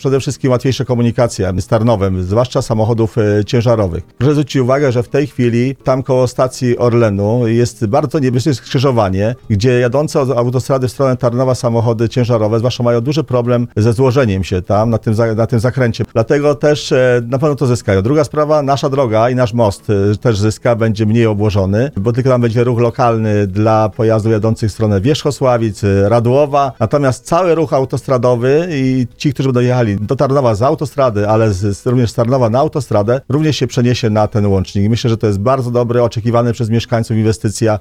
Przede wszystkim łatwiejsza komunikacja z Tarnowem, zwłaszcza samochodów ciężarowych. Proszę zwrócić uwagę, że w tej chwili tam koło stacji Orlenu jest bardzo niebezpieczne skrzyżowanie, gdzie jadące od autostrady w stronę Tarnowa samochody ciężarowe zwłaszcza mają duży problem ze złożeniem się tam na tym zakręcie. Dlatego też na pewno to zyskają. Druga sprawa, nasza droga i nasz most też zyska, będzie mniej obłożony, bo tylko tam będzie ruch lokalny dla pojazdów jadących w stronę Wierzchosławic, Radłowa. Natomiast cały ruch autostradowy i ci, którzy będą jechali do Tarnowa z autostrady, ale również z Tarnowa na autostradę, również się przeniesie na ten łącznik. Myślę, że to jest bardzo dobry, oczekiwany przez mieszkańców inwestycja.